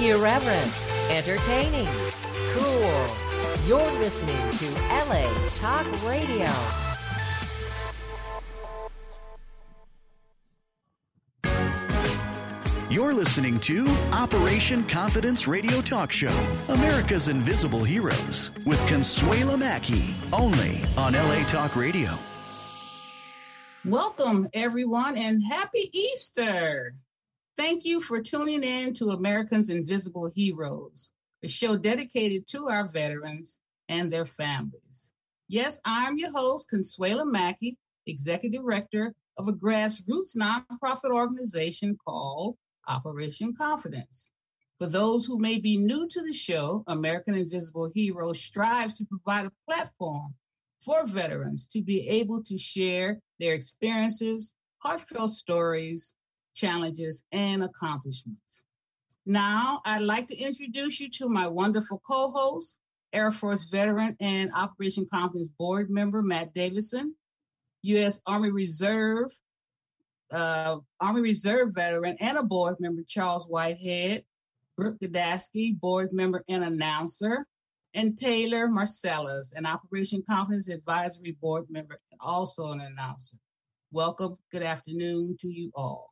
Irreverent, entertaining, cool. You're listening to LA Talk Radio. You're listening to Operation Confidence Radio Talk Show, America's Invisible Heroes, with Consuela Mackey, only on LA Talk Radio. Welcome, everyone, and happy Easter. Thank you for tuning in to America's Invisible Heroes, a show dedicated to our veterans and their families. Yes, I'm your host, Consuela Mackey, Executive Director of a grassroots nonprofit organization called Operation Confidence. For those who may be new to the show, American Invisible Heroes strives to provide a platform for veterans to be able to share their experiences, heartfelt stories, challenges, and accomplishments. Now, I'd like to introduce you to my wonderful co-host, Air Force veteran and Operation Confidence board member, Matt Davidson, U.S. Army Reserve veteran and a board member, Charles Whitehead, Brooke Gadaski, board member and announcer, and Taylor Marcellus, an Operation Confidence Advisory board member and also an announcer. Welcome. Good afternoon to you all.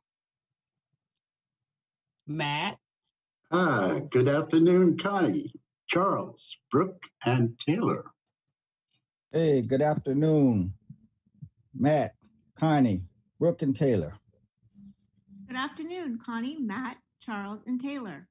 Matt. Hi, good afternoon, Connie, Charles, Brooke, and Taylor. Hey, good afternoon, Matt, Connie, Brooke, and Taylor. Good afternoon, Connie, Matt, Charles, and Taylor.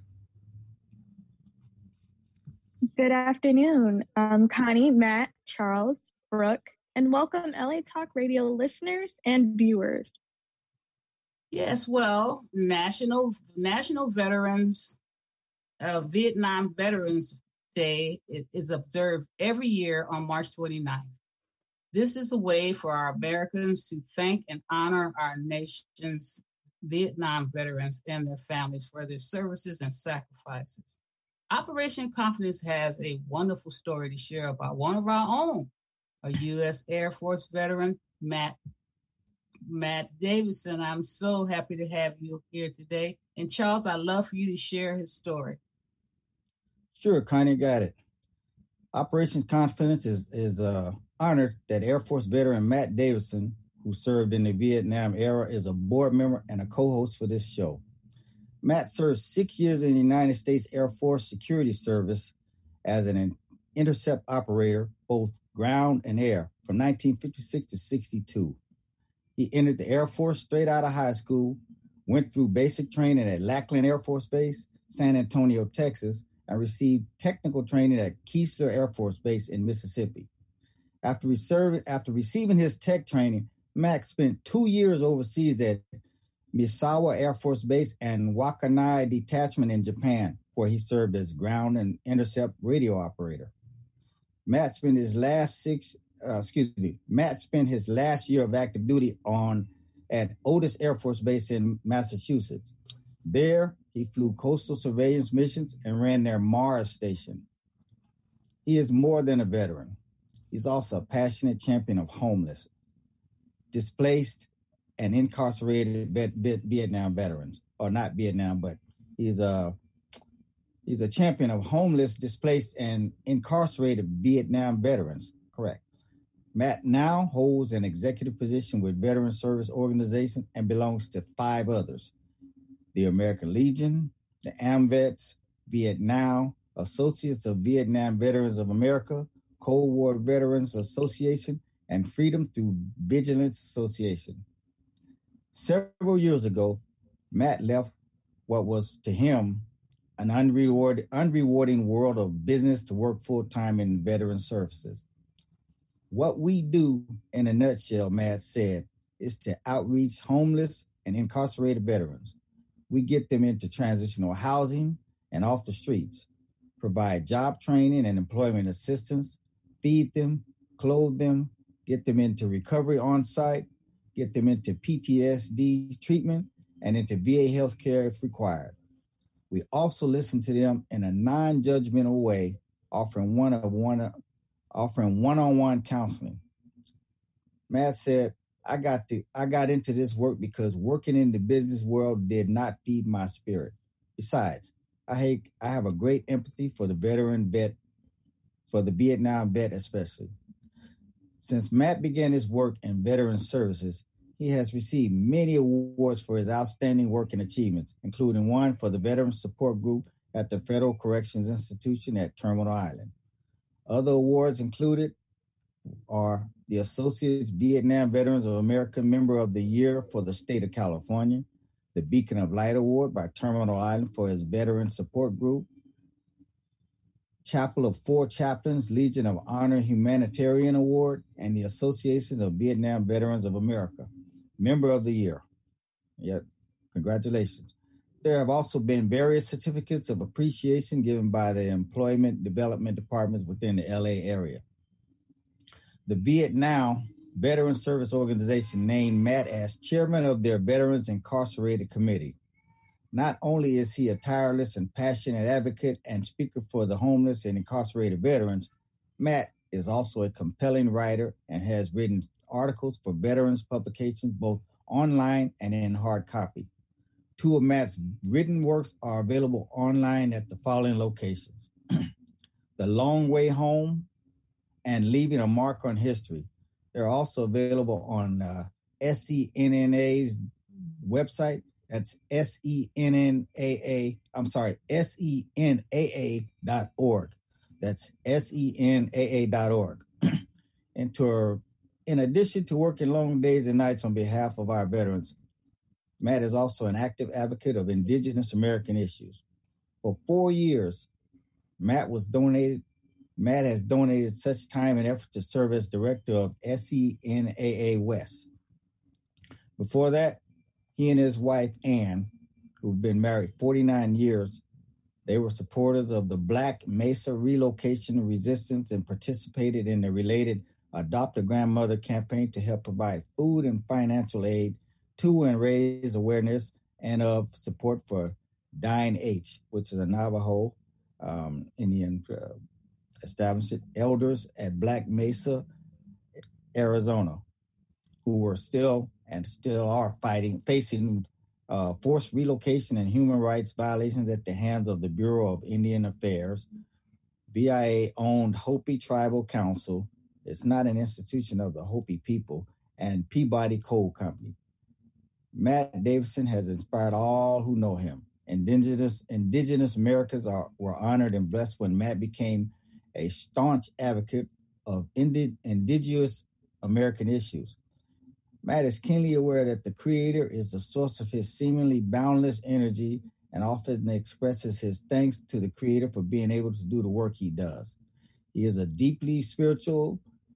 Good afternoon, Connie, Matt, Charles, Brooke, and welcome LA Talk Radio listeners and viewers. Yes, well, National Veterans, Vietnam Veterans Day is observed every year on March 29th. This is a way for our Americans to thank and honor our nation's Vietnam veterans and their families for their services and sacrifices. Operation Confidence has a wonderful story to share about one of our own, a U.S. Air Force veteran, Matt Davidson. I'm so happy to have you here today. And Charles, I'd love for you to share his story. Sure, Connie, got it. Operation Confidence is honored that Air Force veteran Matt Davidson, who served in the Vietnam era, is a board member and a co-host for this show. Matt served 6 years in the United States Air Force Security Service as an intercept operator, both ground and air, from 1956 to 62. He entered the Air Force straight out of high school, went through basic training at Lackland Air Force Base, San Antonio, Texas, and received technical training at Keesler Air Force Base in Mississippi. After receiving his tech training, Matt spent 2 years overseas at Misawa Air Force Base and Wakkanai Detachment in Japan, where he served as ground and intercept radio operator. Matt spent his last year of active duty at Otis Air Force Base in Massachusetts. There, he flew coastal surveillance missions and ran their Mars station. He is more than a veteran. He's also a passionate champion of homeless, displaced, and incarcerated Vietnam veterans. Or not Vietnam, but he's a champion of homeless, displaced, and incarcerated Vietnam veterans. Correct. Matt now holds an executive position with Veteran Service Organization and belongs to 5 others: the American Legion, the AMVETS, Vietnam, Associates of Vietnam Veterans of America, Cold War Veterans Association, and Freedom Through Vigilance Association. Several years ago, Matt left what was to him an unrewarding world of business to work full-time in veteran services. What we do, in a nutshell, Matt said, is to outreach homeless and incarcerated veterans. We get them into transitional housing and off the streets, provide job training and employment assistance, feed them, clothe them, get them into recovery on site, get them into PTSD treatment, and into VA healthcare if required. We also listen to them in a non-judgmental way, offering one-on-one counseling. Matt said, I got into this work because working in the business world did not feed my spirit. Besides, I have a great empathy for the Vietnam vet especially. Since Matt began his work in veteran services, he has received many awards for his outstanding work and achievements, including one for the Veteran Support Group at the Federal Corrections Institution at Terminal Island. Other awards included are the Associates Vietnam Veterans of America Member of the Year for the state of California, the Beacon of Light Award by Terminal Island for his Veteran Support Group, Chapel of Four Chaplains Legion of Honor Humanitarian Award, and the Association of Vietnam Veterans of America Member of the Year. Yep, congratulations. There have also been various certificates of appreciation given by the Employment Development Departments within the LA area. The Vietnam Veteran Service Organization named Matt as chairman of their Veterans Incarcerated Committee. Not only is he a tireless and passionate advocate and speaker for the homeless and incarcerated veterans, Matt is also a compelling writer and has written articles for veterans publications both online and in hard copy. Two of Matt's written works are available online at the following locations: The Long Way Home and Leaving a Mark on History. They're also available on SENNA's website. That's SENAA.org. That's SENAA.org. In addition to working long days and nights on behalf of our veterans, Matt is also an active advocate of Indigenous American issues. For 4 years, Matt has donated such time and effort to serve as director of SENAA West. Before that, he and his wife, Ann, who've been married 49 years, they were supporters of the Black Mesa Relocation Resistance and participated in the related Adopt a Grandmother campaign to help provide food and financial aid to and raise awareness and of support for Dine H, which is a Navajo Indian established elders at Black Mesa, Arizona, who were still are facing forced relocation and human rights violations at the hands of the Bureau of Indian Affairs. BIA-owned Hopi Tribal Council. It's not an institution of the Hopi people, and Peabody Coal Company. Matt Davidson has inspired all who know him. Indigenous Americans were honored and blessed when Matt became a staunch advocate of indigenous American issues. Matt is keenly aware that the Creator is the source of his seemingly boundless energy and often expresses his thanks to the Creator for being able to do the work he does. He is as deeply spiritual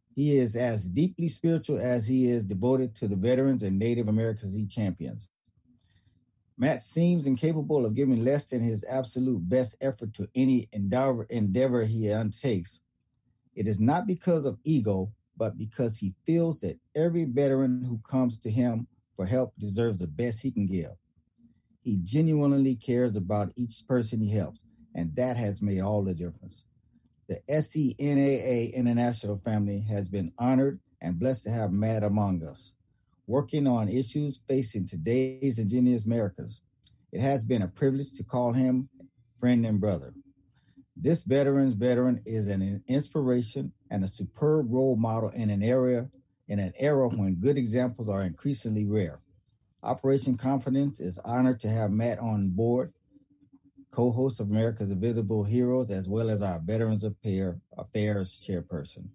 as he is devoted to the veterans and Native Americans he champions. Matt seems incapable of giving less than his absolute best effort to any endeavor he undertakes. It is not because of ego, but because he feels that every veteran who comes to him for help deserves the best he can give. He genuinely cares about each person he helps, and that has made all the difference. The SENAA International family has been honored and blessed to have Matt among us, working on issues facing today's indigenous Americans. It has been a privilege to call him friend and brother. This veteran is an inspiration and a superb role model in an era when good examples are increasingly rare. Operation Confidence is honored to have Matt on board, co-host of America's Invisible Heroes, as well as our Veterans Affairs chairperson.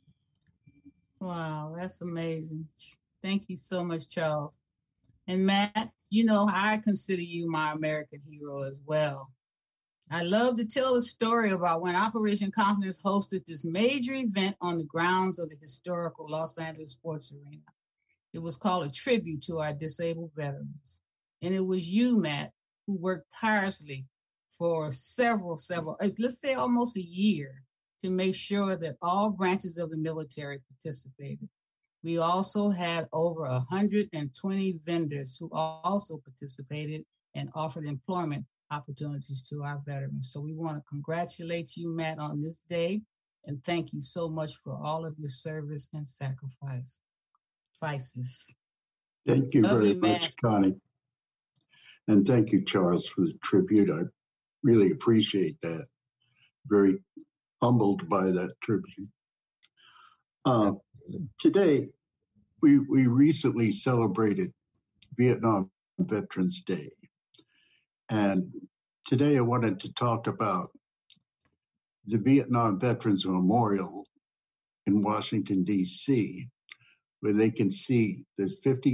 Wow, that's amazing. Thank you so much, Charles. And Matt, you know, I consider you my American hero as well. I love to tell a story about when Operation Confidence hosted this major event on the grounds of the historical Los Angeles Sports Arena. It was called a tribute to our disabled veterans. And it was you, Matt, who worked tirelessly for several, let's say almost a year, to make sure that all branches of the military participated. We also had over 120 vendors who also participated and offered employment opportunities to our veterans. So we want to congratulate you, Matt, on this day, and thank you so much for all of your service and sacrifices. Thank you very much, Connie. And thank you, Charles, for the tribute. I really appreciate that. Very humbled by that tribute. Today, we recently celebrated Vietnam Veterans Day. And today I wanted to talk about the Vietnam Veterans Memorial in Washington, D.C., where they can see the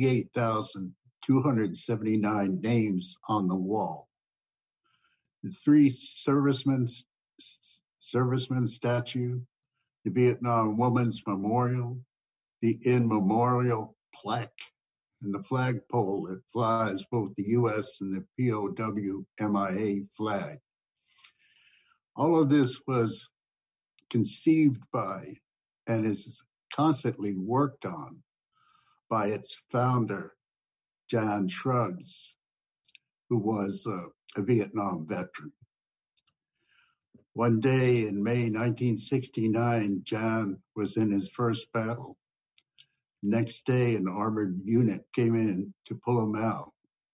58,279 names on the wall. The 3 servicemen statue, the Vietnam Women's Memorial, the In Memorial plaque, and the flagpole that flies both the U.S. and the POW MIA flag. All of this was conceived by and is constantly worked on by its founder, John Shrugs, who was a Vietnam veteran. One day in May 1969, John was in his first battle. Next day, an armored unit came in to pull him out.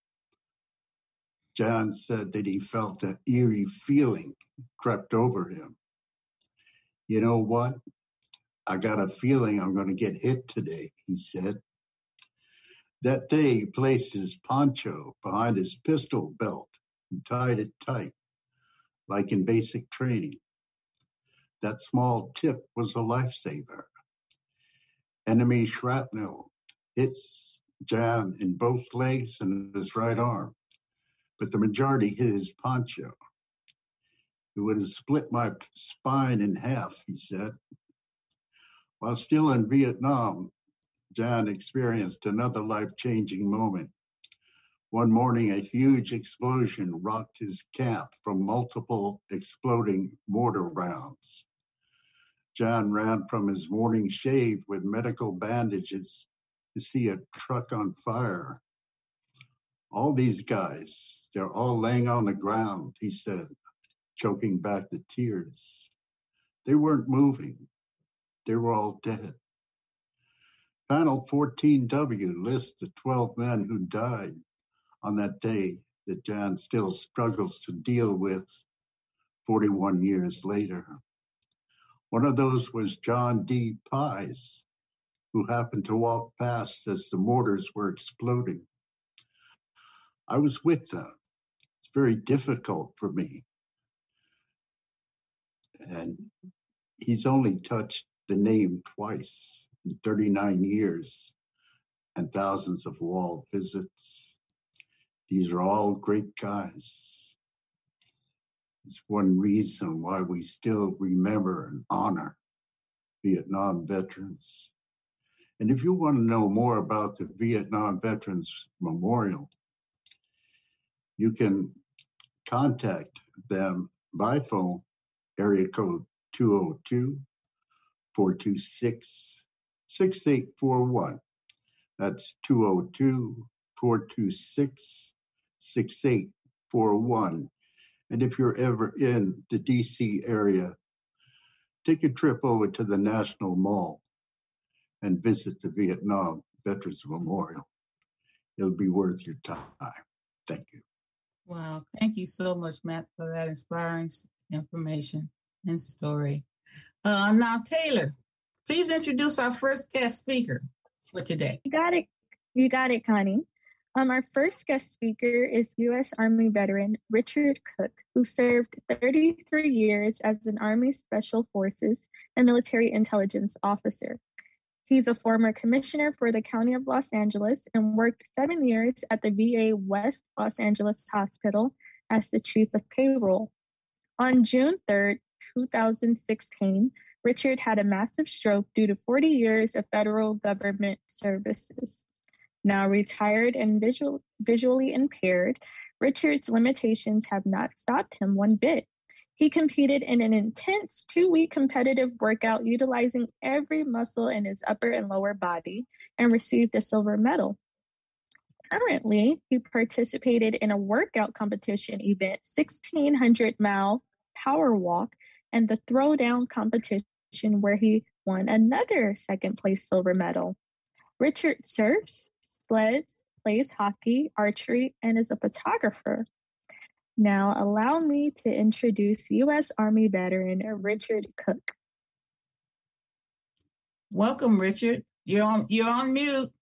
John said that he felt an eerie feeling crept over him. You know what? I got a feeling I'm going to get hit today, he said. That day, he placed his poncho behind his pistol belt and tied it tight, like in basic training. That small tip was a lifesaver. Enemy shrapnel hits John in both legs and his right arm, but the majority hit his poncho. It would have split my spine in half, he said. While still in Vietnam, John experienced another life-changing moment. One morning, a huge explosion rocked his camp from multiple exploding mortar rounds. John ran from his morning shave with medical bandages to see a truck on fire. All these guys, they're all laying on the ground, he said, choking back the tears. They weren't moving. They were all dead. Panel 14W lists the 12 men who died on that day that John still struggles to deal with 41 years later. One of those was John D. Pies, who happened to walk past as the mortars were exploding. I was with them. It's very difficult for me. And he's only touched the name twice in 39 years and thousands of wall visits. These are all great guys. It's one reason why we still remember and honor Vietnam veterans. And if you want to know more about the Vietnam Veterans Memorial, you can contact them by phone, area code 202-426-6841. That's 202-426-6841. And if you're ever in the DC area, take a trip over to the National Mall and visit the Vietnam Veterans Memorial. It'll be worth your time. Thank you. Wow. Thank you so much, Matt, for that inspiring information and story. Now, Taylor, please introduce our first guest speaker for today. You got it, Connie. Our first guest speaker is U.S. Army veteran Richard Cook, who served 33 years as an Army Special Forces and military intelligence officer. He's a former commissioner for the County of Los Angeles and worked 7 years at the VA West Los Angeles Hospital as the chief of payroll. On June 3rd, 2016, Richard had a massive stroke due to 40 years of federal government services. Now retired and visually impaired, Richard's limitations have not stopped him one bit. He competed in an intense 2-week competitive workout utilizing every muscle in his upper and lower body and received a silver medal. Currently, he participated in a workout competition event, 1,600-mile power walk, and the throwdown competition where he won another second-place silver medal. Richard surfs, sleds, plays hockey, archery, and is a photographer. Now, allow me to introduce U.S. Army veteran Richard Cook. Welcome, Richard. You're on mute.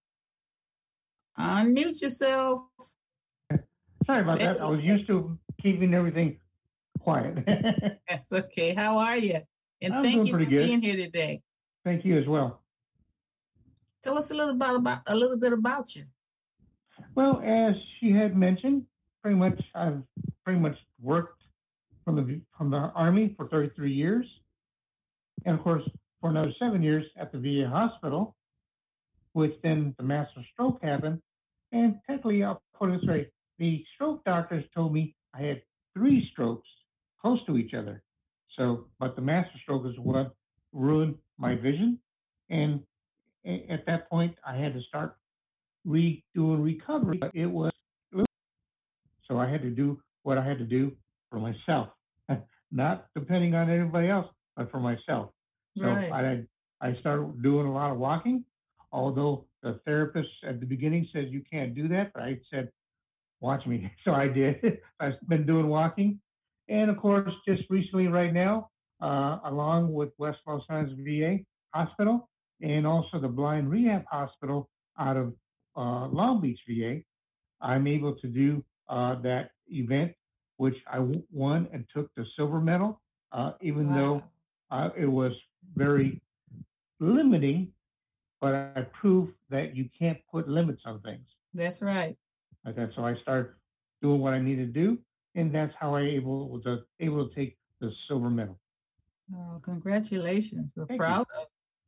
Unmute yourself. Sorry about that. I was used to keeping everything quiet. That's okay. How are you? And I'm thank doing you for pretty good. being here today. Thank you as well. Tell us a little bit about you. Well, as she had mentioned, I've pretty much worked from the Army for 33 years, and of course for another 7 years at the VA hospital, which then the massive stroke happened. And technically, I'll put it this way: the stroke doctors told me I had 3 strokes close to each other. So, but the massive stroke is what ruined my vision, and at that point, I had to start doing recovery. But it was so I had to do what I had to do for myself, not depending on anybody else, but for myself. So Right. I started doing a lot of walking, although the therapist at the beginning said you can't do that, but I said, watch me. So I did. I've been doing walking. And of course, just recently right now, along with West Los Angeles VA Hospital and also the Blind Rehab Hospital out of Long Beach VA, I'm able to do that event, which I won and took the silver medal, even though it was very limiting, but I proved that you can't put limits on things. That's right. Like that. So I started doing what I needed to do, and that's how I was able to take the silver medal. Oh, congratulations. We're Thank proud of.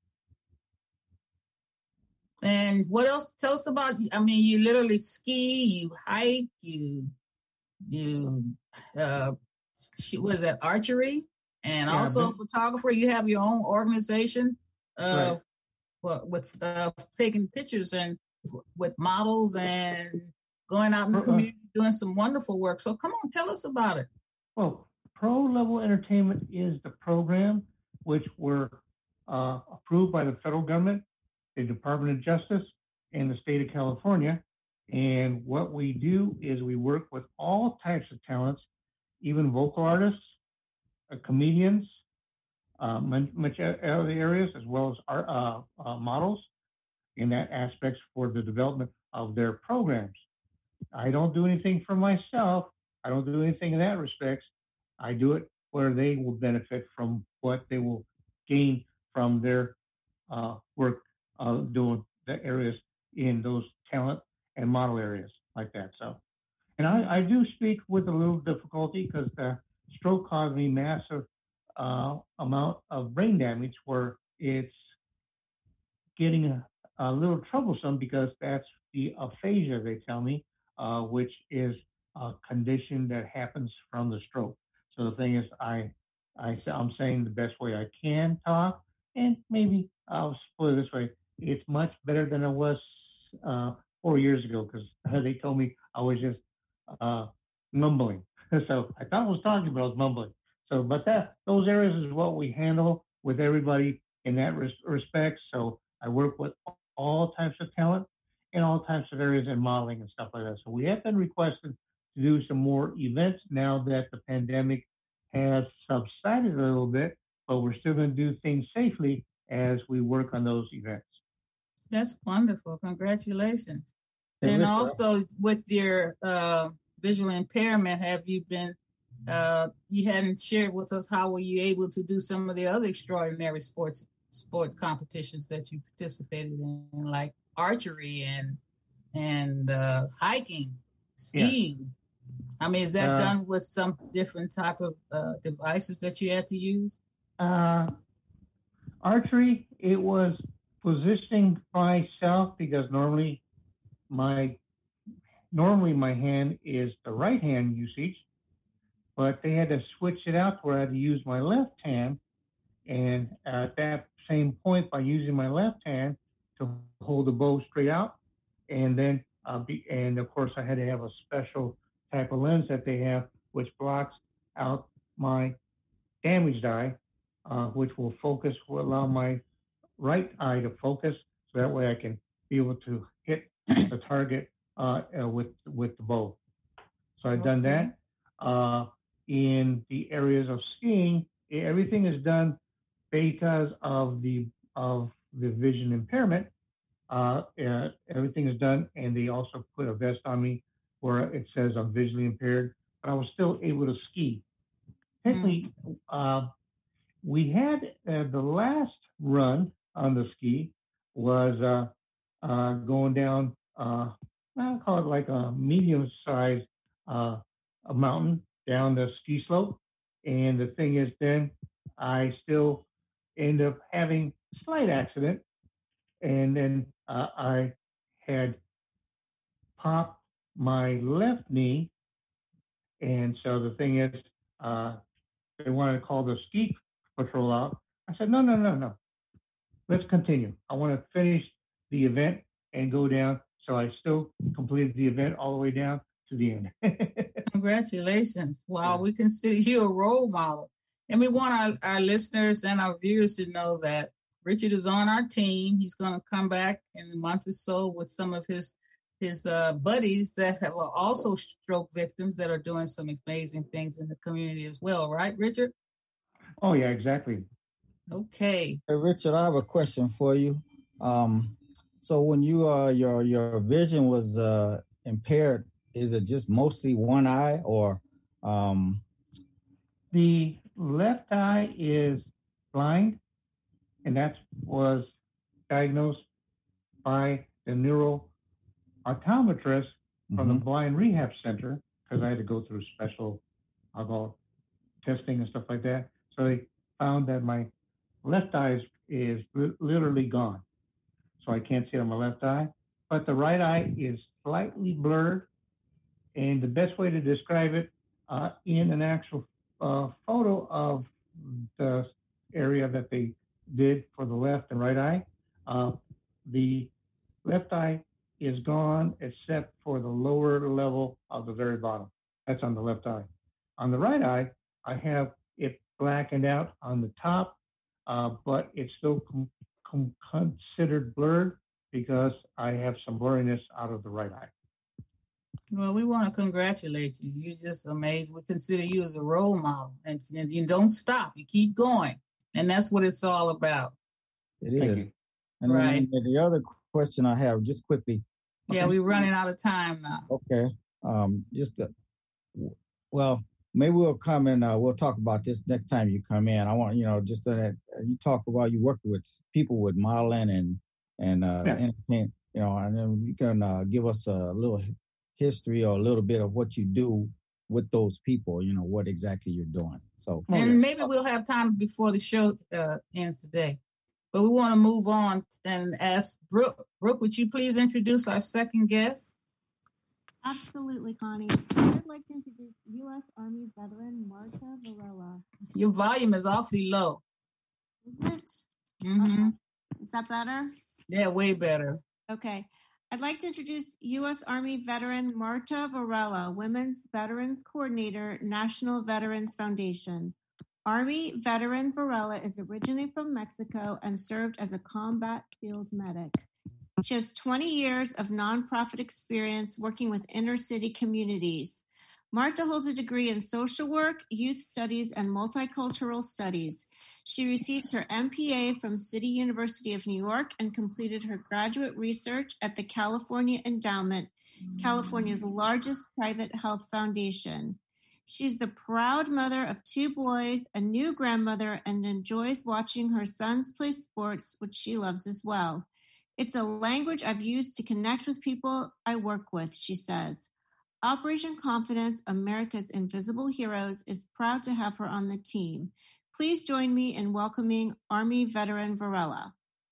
And what else? Tell us about, I mean, you literally ski, you hike, you was that archery, and Yeah, also a photographer. You have your own organization Right. with taking pictures and with models and going out in the Uh-uh. community doing some wonderful work. So come on, tell us about it. Well, Pro Level Entertainment is the program which were approved by the federal government, the Department of Justice, and the state of California. And what we do is we work with all types of talents, even vocal artists, comedians, much other areas, as well as art, models in that aspects for the development of their programs. I don't do anything for myself. I don't do anything in that respect. I do it where they will benefit from what they will gain from their work doing the areas in those talent and model areas like that. So, and I do speak with a little difficulty because the stroke caused me massive amount of brain damage where it's getting a little troublesome because that's the aphasia, they tell me, which is a condition that happens from the stroke. So the thing is, I'm saying the best way I can talk, and maybe I'll put it this way: it's much better than it was 4 years ago because they told me I was just mumbling. So I thought I was talking, but I was mumbling. So, but those areas is what we handle with everybody in that respect. So I work with all types of talent in all types of areas in modeling and stuff like that. So we have been requested to do some more events now that the pandemic has subsided a little bit, but we're still going to do things safely as we work on those events. That's wonderful. Congratulations. Hey, And Richard, also with your visual impairment, have you been, you hadn't shared with us how were you able to do some of the other extraordinary sport competitions that you participated in, like archery and hiking, skiing. I mean, is that done with some different type of devices that you had to use? Archery, it was positioning myself because normally my hand is the right hand usage, but they had to switch it out where I had to use my left hand. And at that same point, by using my left hand to hold the bow straight out, and then and of course I had to have a special type of lens that they have, which blocks out my damaged eye, which will allow my right eye to focus, so that way I can be able to hit the target with the bow. So I've done that. in the areas of skiing, everything is done because of the vision impairment. Everything is done, and they also put a vest on me where it says I'm visually impaired, but I was still able to ski. Technically, we had the last run on the ski was going down, I'll call it like a medium-sized a mountain down the ski slope. And the thing is, then I still end up having a slight accident. And then I had popped my left knee. And so the thing is, they wanted to call the ski patrol out. I said, no. Let's continue. I want to finish the event and go down. So I still completed the event all the way down to the end. Congratulations. Wow, we consider you a role model. And we want our listeners and our viewers to know that Richard is on our team. He's going to come back in a month or so with some of his buddies that are also stroke victims that are doing some amazing things in the community as well. Right, Richard? Oh, yeah, exactly. Okay. Hey, Richard, I have a question for you. So when you your vision was impaired, is it just mostly one eye, or the left eye is blind, and that was diagnosed by the neural optometrist from the Blind Rehab Center, because I had to go through special testing and stuff like that. So they found that my left eye is literally gone. So I can't see on my left eye, but the right eye is slightly blurred. And the best way to describe it in an actual photo of the area that they did for the left and right eye, the left eye is gone except for the lower level of the very bottom. That's on the left eye. On the right eye, I have it blackened out on the top, but it's still considered blurred because I have some blurriness out of the right eye. Well, we want to congratulate you. You're just amazing. We consider you as a role model, and you don't stop. You keep going, and that's what it's all about. It is. And right. Then the other question I have, just quickly. Yeah, we're running out of time now. Okay. Well, maybe we'll come and we'll talk about this next time you come in. I want, just that you talk about you work with people with modeling and entertainment, and then you can give us a little history or a little bit of what you do with those people, what exactly you're doing. So, and maybe we'll have time before the show ends today. But we want to move on and ask Brooke. Brooke, would you please introduce our second guest? Absolutely, Connie. I'd like to introduce U.S. Army veteran Marta Varela. Your volume is awfully low. Is it? Mm-hmm. Is that better? Yeah, way better. Okay. I'd like to introduce U.S. Army veteran Marta Varela, Women's Veterans Coordinator, National Veterans Foundation. Army veteran Varela is originally from Mexico and served as a combat field medic. She has 20 years of nonprofit experience working with inner city communities. Marta holds a degree in social work, youth studies, and multicultural studies. She received her MPA from City University of New York and completed her graduate research at the California Endowment, California's largest private health foundation. She's the proud mother of 2 boys, a new grandmother, and enjoys watching her sons play sports, which she loves as well. It's a language I've used to connect with people I work with, she says. Operation Confidence, America's Invisible Heroes, is proud to have her on the team. Please join me in welcoming Army veteran Varela.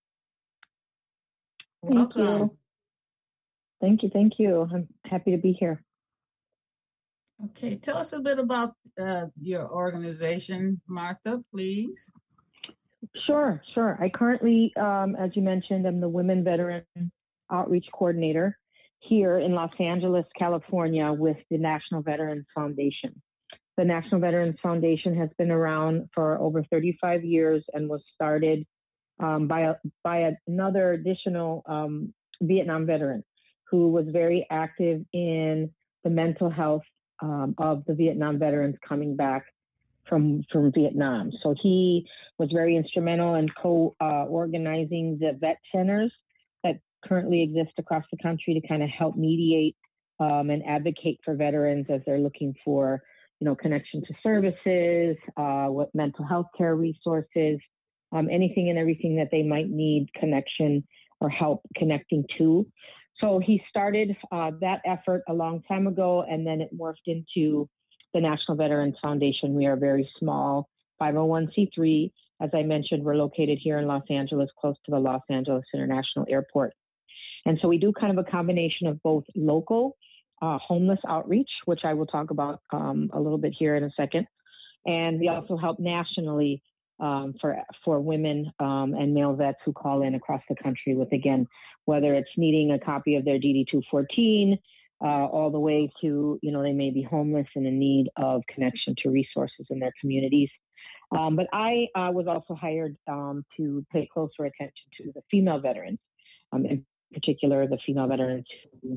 Welcome. Thank you. I'm happy to be here. Okay, tell us a bit about your organization, Martha, please. Sure. I currently, as you mentioned, I'm the Women Veteran Outreach Coordinator here in Los Angeles, California, with the National Veterans Foundation. The National Veterans Foundation has been around for over 35 years and was started by another additional Vietnam veteran who was very active in the mental health of the Vietnam veterans coming back from Vietnam. So he was very instrumental in organizing the vet centers that currently exist across the country to kind of help mediate and advocate for veterans as they're looking for, connection to services, what mental health care resources, anything and everything that they might need connection or help connecting to. So he started that effort a long time ago, and then it morphed into the National Veterans Foundation. We are a very small 501c3. As I mentioned, we're located here in Los Angeles, close to the Los Angeles International Airport. And so we do kind of a combination of both local homeless outreach, which I will talk about a little bit here in a second. And we also help nationally for women and male vets who call in across the country with, again, whether it's needing a copy of their DD-214, all the way to, they may be homeless and in need of connection to resources in their communities. But I was also hired to pay closer attention to the female veterans, in particular the female veterans who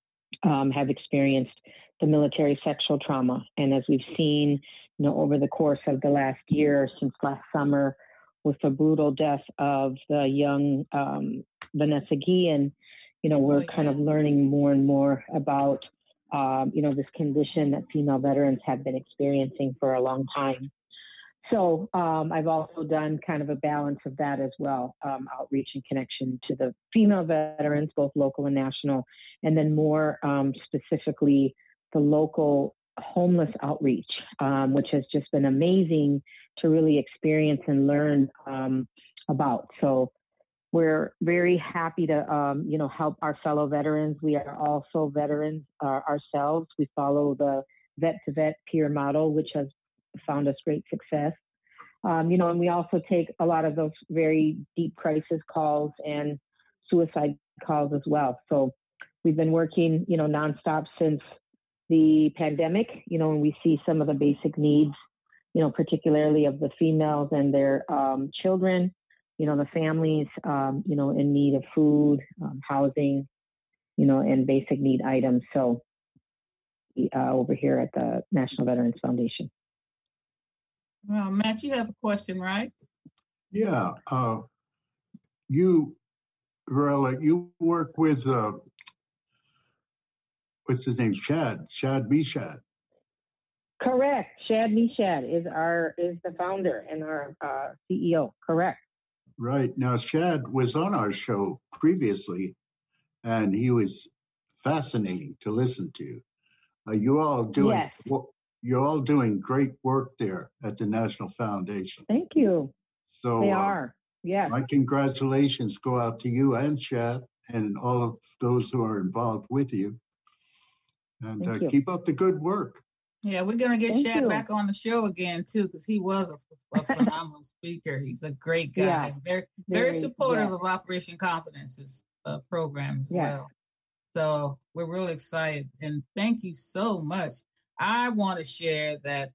have experienced the military sexual trauma. And as we've seen, over the course of the last year, since last summer, with the brutal death of the young Vanessa Guillen, we're kind of learning more and more about, this condition that female veterans have been experiencing for a long time. So I've also done kind of a balance of that as well, outreach and connection to the female veterans, both local and national, and then more specifically the local homeless outreach, which has just been amazing to really experience and learn about. So we're very happy to, help our fellow veterans. We are also veterans ourselves. We follow the vet-to-vet peer model, which has found us great success. And we also take a lot of those very deep crisis calls and suicide calls as well. So we've been working, nonstop since the pandemic, and we see some of the basic needs, particularly of the females and their children, the families, in need of food, housing, and basic need items. So over here at the National Veterans Foundation. Well, Matt, you have a question, right? Yeah. Varela, you work with, what's his name? Shad Meshad. Correct. Shad Meshad is the founder and our CEO. Correct. Right. Now, Shad was on our show previously, and he was fascinating to listen to. You're all doing great work there at the National Foundation. Thank you. So they are. Yeah. My congratulations go out to you and Shad and all of those who are involved with you. And keep up the good work. Yeah, we're going to get Shad back on the show again, too, because he was a phenomenal speaker. He's a great guy. Yeah. Very supportive of Operation Confidence's program as well. So we're really excited. And thank you so much. I want to share that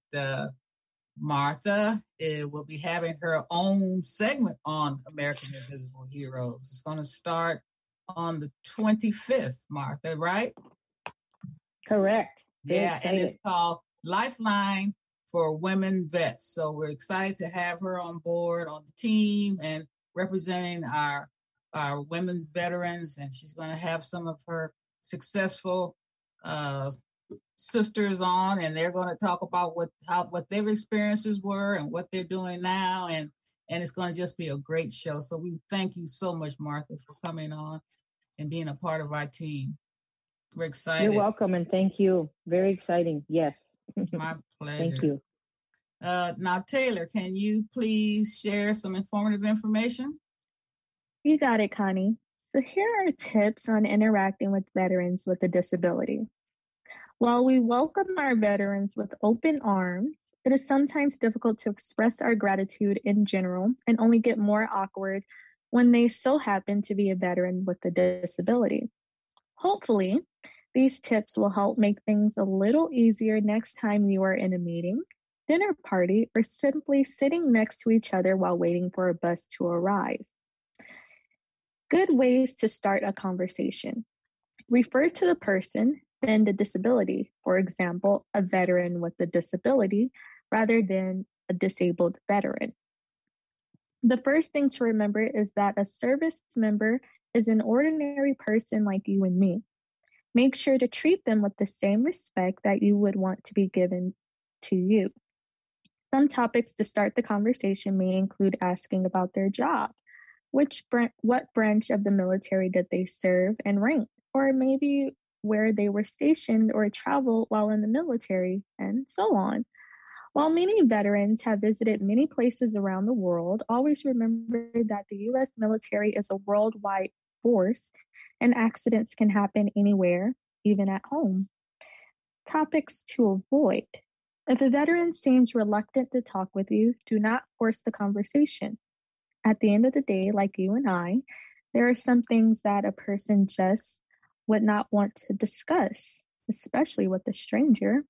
Martha will be having her own segment on American Invisible Heroes. It's going to start on the 25th, Martha, right? Correct. Yeah, and it's called Lifeline for Women Vets. So we're excited to have her on board on the team and representing our women veterans. And she's going to have some of her successful sisters on, and they're going to talk about what their experiences were and what they're doing now. And it's going to just be a great show. So we thank you so much, Martha, for coming on and being a part of our team. We're excited. You're welcome, and thank you. Very exciting. Yes. My pleasure. Thank you. Now, Taylor, can you please share some informative information? You got it, Connie. So here are tips on interacting with veterans with a disability. While we welcome our veterans with open arms, it is sometimes difficult to express our gratitude in general and only get more awkward when they so happen to be a veteran with a disability. Hopefully, these tips will help make things a little easier next time you are in a meeting, dinner party, or simply sitting next to each other while waiting for a bus to arrive. Good ways to start a conversation. Refer to the person than the disability. For example, a veteran with a disability rather than a disabled veteran. The first thing to remember is that a service member is an ordinary person like you and me. Make sure to treat them with the same respect that you would want to be given to you. Some topics to start the conversation may include asking about their job, what branch of the military did they serve and rank, or maybe where they were stationed or traveled while in the military, and so on. While many veterans have visited many places around the world, always remember that the U.S. military is a worldwide force and accidents can happen anywhere, even at home. Topics to avoid. If a veteran seems reluctant to talk with you, do not force the conversation. At the end of the day, like you and I, there are some things that a person just would not want to discuss, especially with a stranger.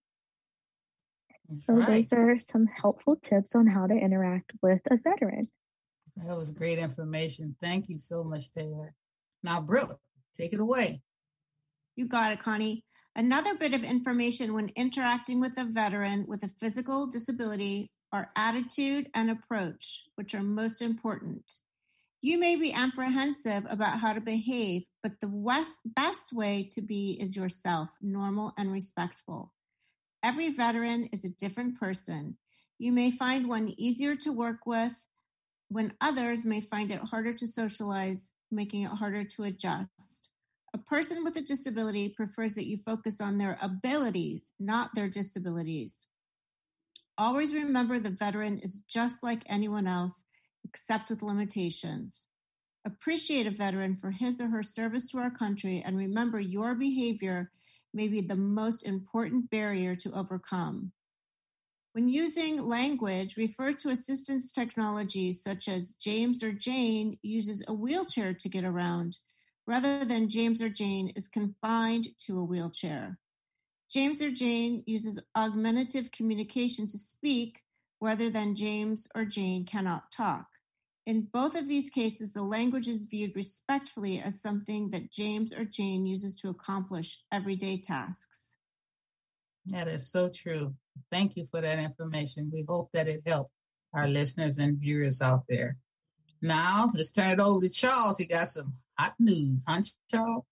So those are some helpful tips on how to interact with a veteran. That was great information. Thank you so much, Taylor. Now, Brooke, take it away. You got it, Connie. Another bit of information when interacting with a veteran with a physical disability are attitude and approach, which are most important. You may be apprehensive about how to behave, but the best way to be is yourself, normal and respectful. Every veteran is a different person. You may find one easier to work with, when others may find it harder to socialize, making it harder to adjust. A person with a disability prefers that you focus on their abilities, not their disabilities. Always remember the veteran is just like anyone else, except with limitations. Appreciate a veteran for his or her service to our country, and remember your behavior may be the most important barrier to overcome. When using language, refer to assistance technologies such as James or Jane uses a wheelchair to get around, rather than James or Jane is confined to a wheelchair. James or Jane uses augmentative communication to speak, rather than James or Jane cannot talk. In both of these cases, the language is viewed respectfully as something that James or Jane uses to accomplish everyday tasks. That is so true. Thank you for that information. We hope that it helped our listeners and viewers out there. Now, let's turn it over to Charles. He got some hot news, huh, Charles?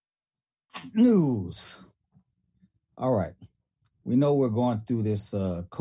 News. All right. We know we're going through this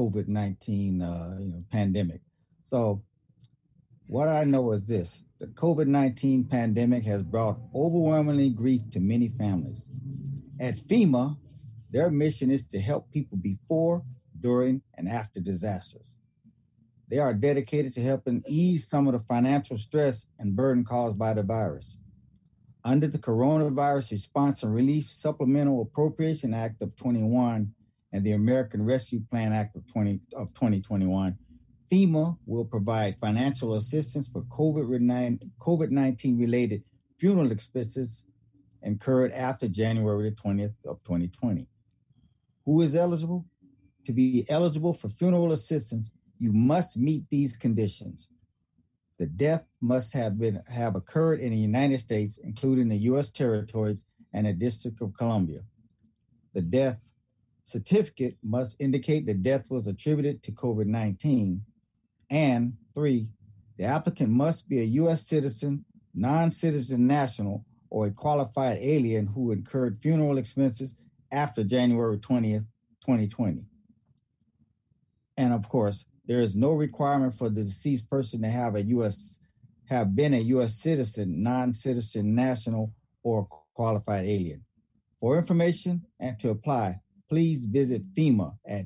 COVID-19 pandemic. So what I know is this. The COVID-19 pandemic has brought overwhelmingly grief to many families. At FEMA, their mission is to help people before, during, and after disasters. They are dedicated to helping ease some of the financial stress and burden caused by the virus. Under the Coronavirus Response and Relief Supplemental Appropriation Act of 21 and the American Rescue Plan Act of 2021, FEMA will provide financial assistance for COVID-19 related funeral expenses incurred after January 20th of 2020. Who is eligible? To be eligible for funeral assistance, you must meet these conditions. The death must have occurred in the United States, including the U.S. territories and the District of Columbia. The death certificate must indicate the death was attributed to COVID-19. And 3, the applicant must be a U.S. citizen, non-citizen national, or a qualified alien who incurred funeral expenses after January 20th, 2020. And of course, there is no requirement for the deceased person to have been a U.S. citizen, non-citizen national, or qualified alien. For information and to apply, please visit FEMA at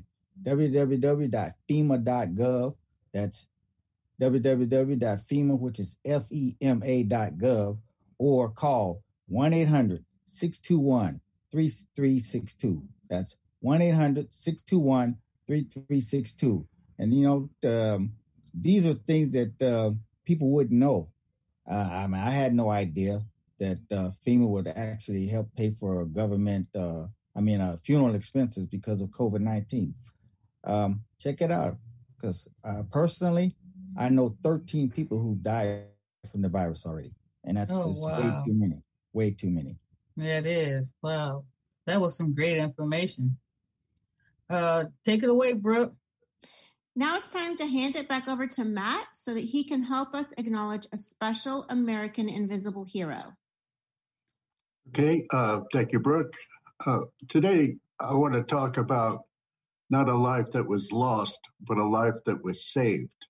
www.fema.gov. That's www.fema, which is FEMA.gov, or call 1-800-621-3362. That's 1-800-621-3362. And, these are things that people wouldn't know. I had no idea that FEMA would actually help pay for government, funeral expenses because of COVID-19. Check it out, because personally, I know 13 people who died from the virus already. And that's way too many. Yeah, it is. Wow. That was some great information. Take it away, Brooke. Now it's time to hand it back over to Matt so that he can help us acknowledge a special American Invisible Hero. Okay, thank you, Brooke. Today, I want to talk about not a life that was lost, but a life that was saved.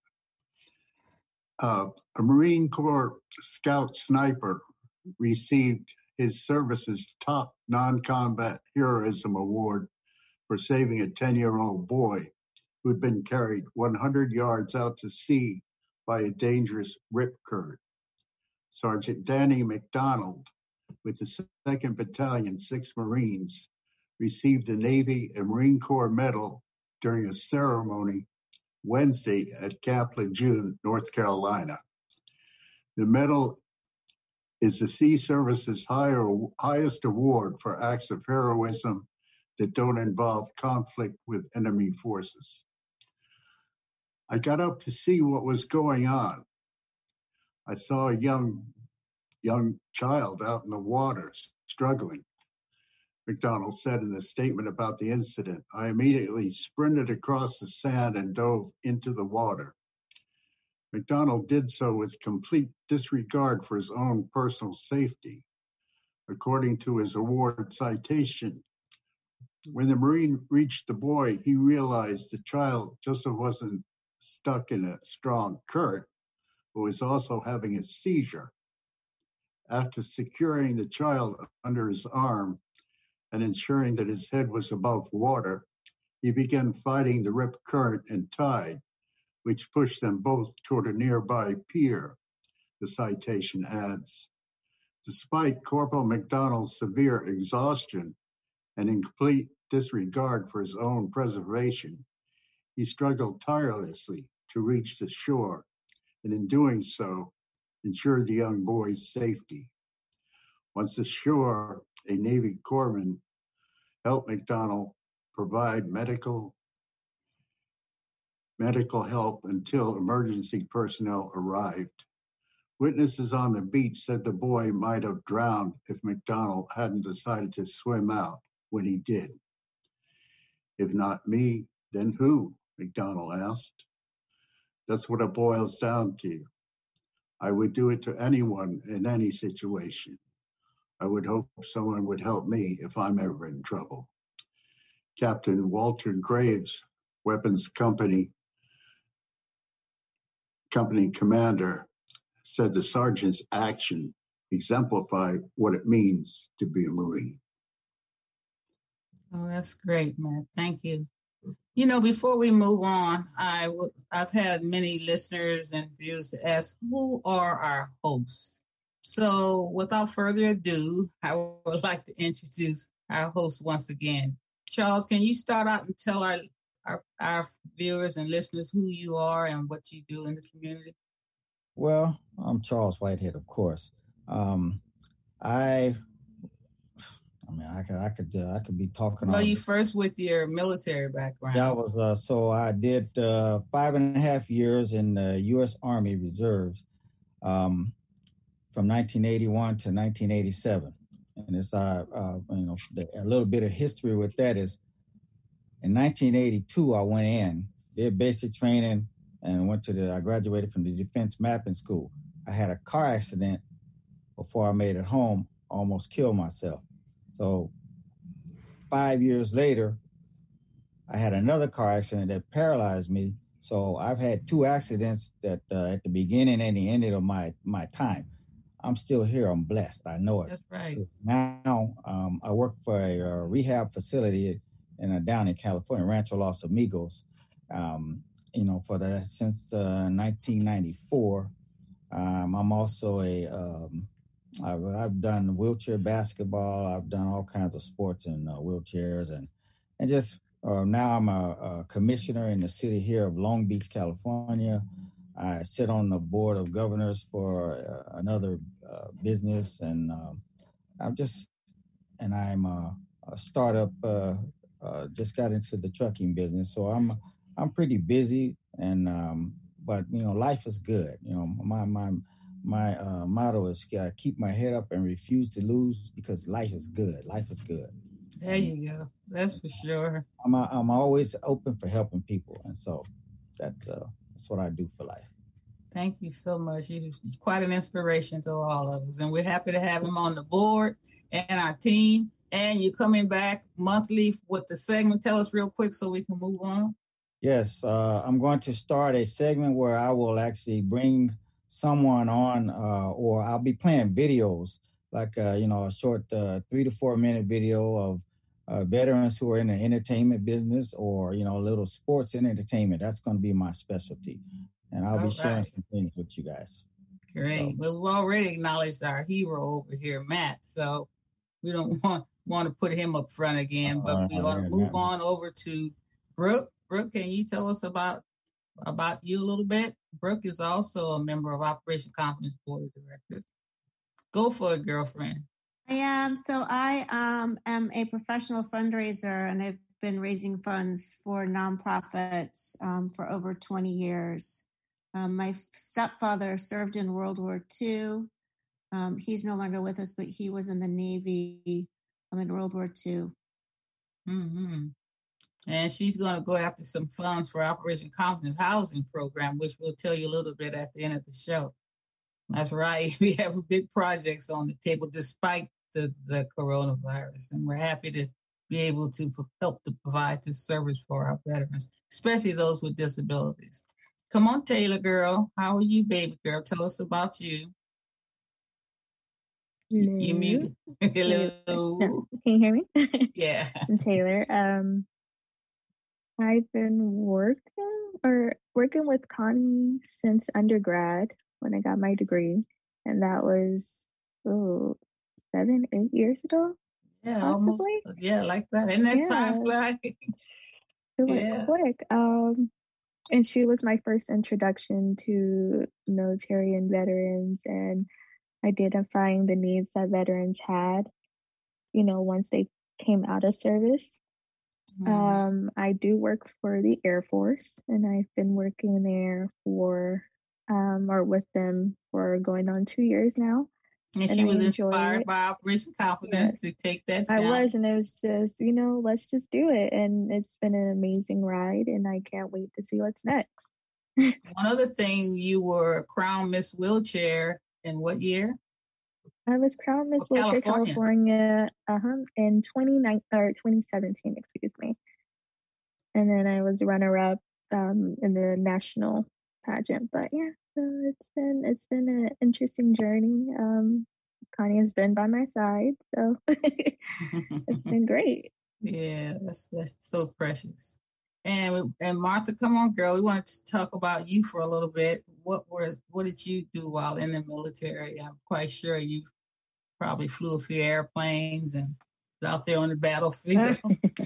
A Marine Corps Scout sniper received his service's top non-combat heroism award for saving a 10-year-old boy who had been carried 100 yards out to sea by a dangerous rip current. Sergeant Danny McDonald, with the 2nd Battalion, 6th Marines, received the Navy and Marine Corps Medal during a ceremony Wednesday at Camp Lejeune, North Carolina. The medal is the Sea Service's highest award for acts of heroism that don't involve conflict with enemy forces. I got up to see what was going on. I saw a young child out in the water struggling. McDonald said in a statement about the incident, "I immediately sprinted across the sand and dove into the water." McDonald did so with complete disregard for his own personal safety. According to his award citation, when the Marine reached the boy, he realized the child just wasn't stuck in a strong current, but was also having a seizure. After securing the child under his arm and ensuring that his head was above water, he began fighting the rip current and tide, which pushed them both toward a nearby pier, the citation adds. Despite Corporal McDonald's severe exhaustion and in complete disregard for his own preservation, he struggled tirelessly to reach the shore, and in doing so, ensured the young boy's safety. Once ashore, a Navy corpsman helped McDonald provide medical help until emergency personnel arrived. Witnesses on the beach said the boy might have drowned if McDonald hadn't decided to swim out when he did. "If not me, then who?" McDonald asked. "That's what it boils down to. I would do it to anyone in any situation. I would hope someone would help me if I'm ever in trouble." Captain Walter Graves, Weapons Company commander, said the sergeant's action exemplified what it means to be a Marine. Oh, that's great, Matt. Thank you. You know, before we move on, I've had many listeners and viewers ask, who are our hosts? So without further ado, I would like to introduce our host once again. Charles, can you start out and tell our viewers and listeners who you are and what you do in the community? Well, I'm Charles Whitehead, of course. I could be talking. Well, you first with your military background. Yeah, I did 5.5 years in the U.S. Army Reserves from 1981 to 1987. And it's a little bit of history with that is in 1982 I went in, did basic training, and I graduated from the Defense Mapping School. I had a car accident before I made it home, almost killed myself. So 5 years later, I had another car accident that paralyzed me. So I've had 2 accidents that at the beginning and the end of my time. I'm still here. I'm blessed. I know it. That's right. Now I work for a rehab facility down in California, Rancho Los Amigos. Since 1994. I'm also I've done wheelchair basketball. I've done all kinds of sports in wheelchairs, and just now I'm a commissioner in the city here of Long Beach, California. I sit on the board of governors for another business, and I'm a startup. Just got into the trucking business, so I'm pretty busy, and but life is good. My motto is keep my head up and refuse to lose, because life is good. Life is good. There you go. That's for sure. I'm always open for helping people, and so that's what I do for life. Thank you so much. You're quite an inspiration to all of us, and we're happy to have him on the board and our team. And you're coming back monthly with the segment. Tell us real quick so we can move on. Yes, I'm going to start a segment where I will actually bring someone on, or I'll be playing videos, like a short 3 to 4 minute video of veterans who are in the entertainment business, or a little sports and entertainment. That's going to be my specialty, and I'll be sharing some things with you guys. Great. So, well, we've already acknowledged our hero over here, Matt. So we don't want to put him up front again, but we want to move on over to Brooke. Brooke, can you tell us about you a little bit? Brooke is also a member of Operation Confidence Board of Directors. Go for it, girlfriend. I am. So I am a professional fundraiser, and I've been raising funds for nonprofits for over 20 years. My stepfather served in World War II. He's no longer with us, but he was in the Navy in World War II. Mm-hmm. And she's going to go after some funds for Operation Confidence Housing Program, which we'll tell you a little bit at the end of the show. That's right. We have big projects on the table despite the coronavirus. And we're happy to be able to help to provide this service for our veterans, especially those with disabilities. Come on, Taylor girl. How are you, baby girl? Tell us about you. Hello. You muted. Hello. No, can you hear me? Yeah. I'm Taylor. I've been working with Connie since undergrad when I got my degree, and that was 7-8 years ago. Yeah, possibly. almost. Yeah, like that. Isn't that time flying? It went quick. And she was my first introduction to military and veterans, and identifying the needs that veterans had, once they came out of service. Mm-hmm. I do work for the Air Force, and I've been working there or with them for going on 2 years now. And she was inspired by Operation Confidence to take that challenge. I was, and it was just, let's just do it. And it's been an amazing ride, and I can't wait to see what's next. One other thing, you were crowned Miss Wheelchair in what year? I was crowned Miss Wheelchair California in 2017, excuse me. And then I was runner-up in the national pageant. But yeah, so it's been an interesting journey. Connie has been by my side, so it's been great. Yeah, that's so precious. And Martha, come on, girl. We wanted to talk about you for a little bit. What did you do while in the military? I'm quite sure you probably flew a few airplanes and was out there on the battlefield.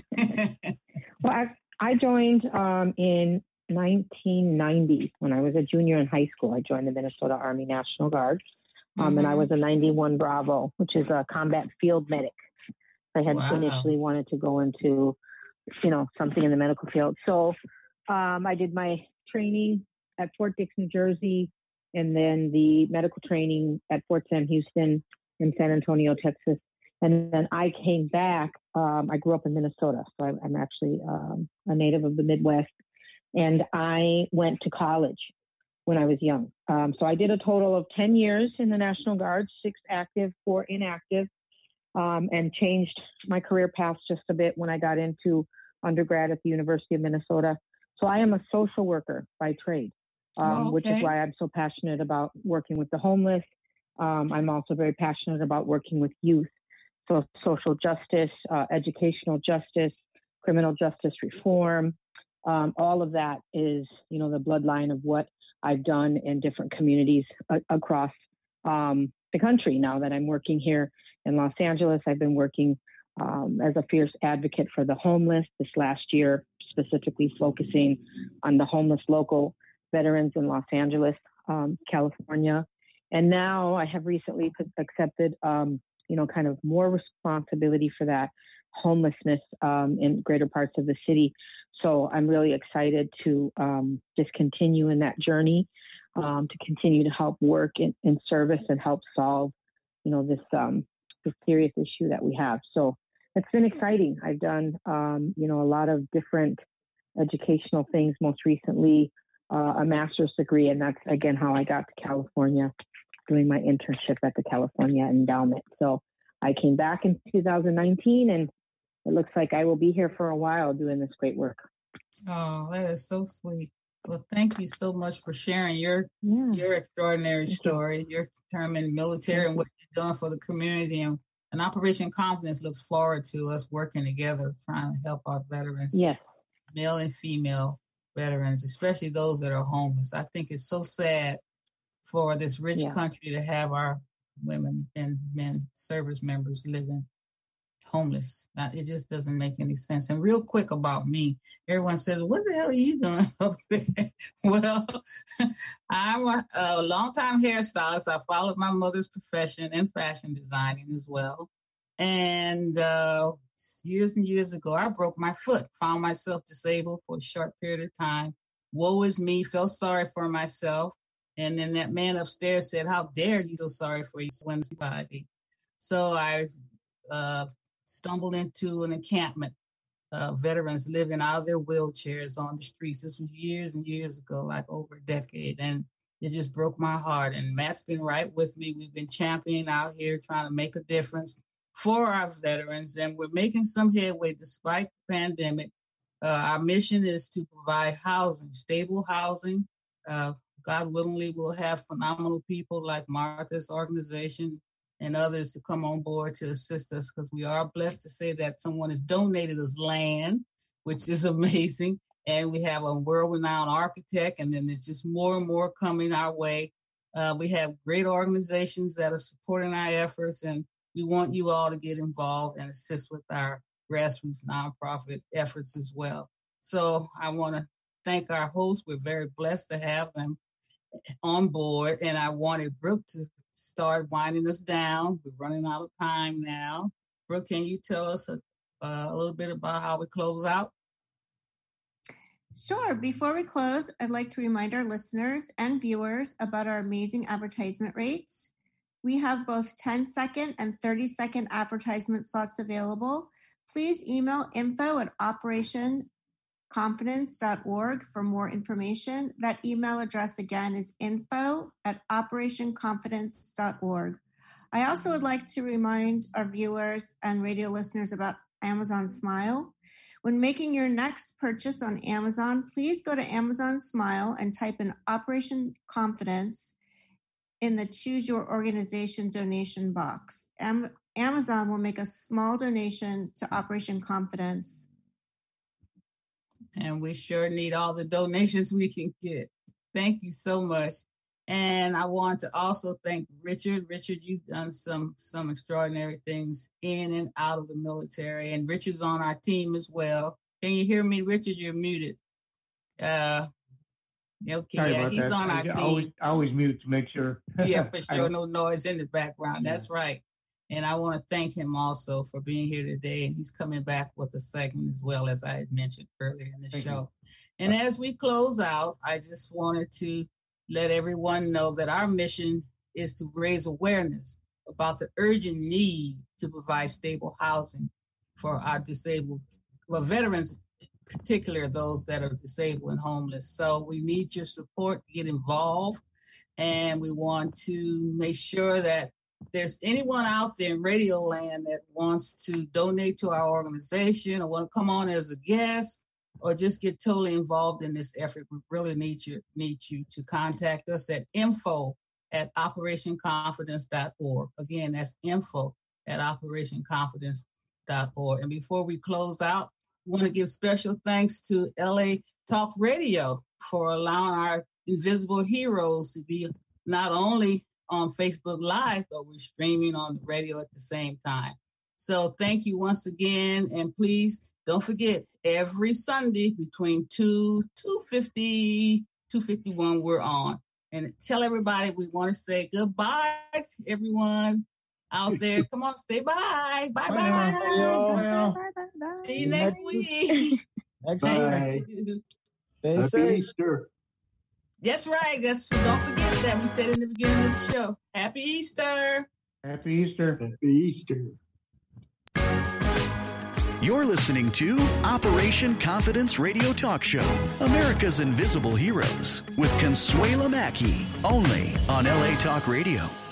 Well, I joined in 1990 when I was a junior in high school. I joined the Minnesota Army National Guard, and I was a 91 Bravo, which is a combat field medic. I had initially wanted to go into, something in the medical field. So I did my training at Fort Dix, New Jersey, and then the medical training at Fort Sam Houston in San Antonio, Texas. And then I came back. I grew up in Minnesota, so I'm actually a native of the Midwest. And I went to college when I was young. So I did a total of 10 years in the National Guard, 6 active, 4 inactive, and changed my career path just a bit when I got into undergrad at the University of Minnesota. So I am a social worker by trade, which is why I'm so passionate about working with the homeless. I'm also very passionate about working with youth. So social justice, educational justice, criminal justice reform, all of that is, the bloodline of what I've done in different communities across the country. Now that I'm working here in Los Angeles, I've been working as a fierce advocate for the homeless this last year, specifically focusing on the homeless local veterans in Los Angeles, California. And now I have recently accepted, kind of more responsibility for that homelessness in greater parts of the city. So I'm really excited to just continue in that journey, to continue to help work in service and help solve, this serious issue that we have. So it's been exciting. I've done, a lot of different educational things, most recently a master's degree, and that's, again, how I got to California, doing my internship at the California Endowment. So I came back in 2019, and it looks like I will be here for a while doing this great work. Oh, that is so sweet. Well, thank you so much for sharing your extraordinary story, your term in the military, and what you're doing for the community. And Operation Confidence looks forward to us working together, trying to help our veterans, male and female veterans, especially those that are homeless. I think it's so sad for this rich country to have our women and men, service members, living homeless. It just doesn't make any sense. And real quick about me, everyone says, what the hell are you doing up there? Well, I'm a longtime hairstylist. I followed my mother's profession in fashion designing as well. And years and years ago, I broke my foot, found myself disabled for a short period of time. Woe is me, felt sorry for myself. And then that man upstairs said, how dare you feel sorry for yourself? So I stumbled into an encampment, veterans living out of their wheelchairs on the streets. This was years and years ago, like over a decade. And it just broke my heart. And Matt's been right with me. We've been championing out here, trying to make a difference for our veterans. And we're making some headway despite the pandemic. Our mission is to provide housing, stable housing. God willingly, we'll have phenomenal people like Martha's organization and others to come on board to assist us, because we are blessed to say that someone has donated us land, which is amazing. And we have a world-renowned architect, and then there's just more and more coming our way. We have great organizations that are supporting our efforts, and we want you all to get involved and assist with our grassroots nonprofit efforts as well. So I want to thank our hosts. We're very blessed to have them on board, and I wanted Brooke to start winding us down. We're running out of time now. Brooke, can you tell us a little bit about how we close out? Sure. Before we close, I'd like to remind our listeners and viewers about our amazing advertisement rates. We have both 10-second and 30-second advertisement slots available. Please email info@operationconfidence.org for more information. That email address again is info@operationconfidence.org. I also would like to remind our viewers and radio listeners about Amazon Smile. When making your next purchase on Amazon, please go to Amazon Smile and type in Operation Confidence in the Choose Your Organization donation box. Amazon will make a small donation to Operation Confidence. And we sure need all the donations we can get. Thank you so much. And I want to also thank Richard. Richard, you've done some extraordinary things in and out of the military. And Richard's on our team as well. Can you hear me, Richard? You're muted. Okay, he's that. on our team. I always mute to make sure. Yeah, for sure. No noise in the background. Yeah. That's right. And I want to thank him also for being here today. And he's coming back with a segment as well, as I had mentioned earlier in the show. And as we close out, I just wanted to let everyone know that our mission is to raise awareness about the urgent need to provide stable housing for our disabled, veterans, particularly those that are disabled and homeless. So we need your support to get involved. And we want to make sure that there's anyone out there in radio land that wants to donate to our organization or want to come on as a guest or just get totally involved in this effort, we really need you to contact us at info@operationconfidence.org. Again, that's info@operationconfidence.org. And before we close out, we want to give special thanks to LA Talk Radio for allowing our invisible heroes to be not only on Facebook Live, but we're streaming on the radio at the same time. So thank you once again. And please don't forget, every Sunday between 2:51, we're on. And tell everybody we want to say goodbye to everyone out there. Come on, stay bye. Bye. See you next week. Bye. Happy Easter. That's right. Don't forget that we said in the beginning of the show. Happy Easter. Happy Easter. Happy Easter. You're listening to Operation Confidence Radio Talk Show, America's Invisible Heroes, with Consuela Mackey, only on LA Talk Radio.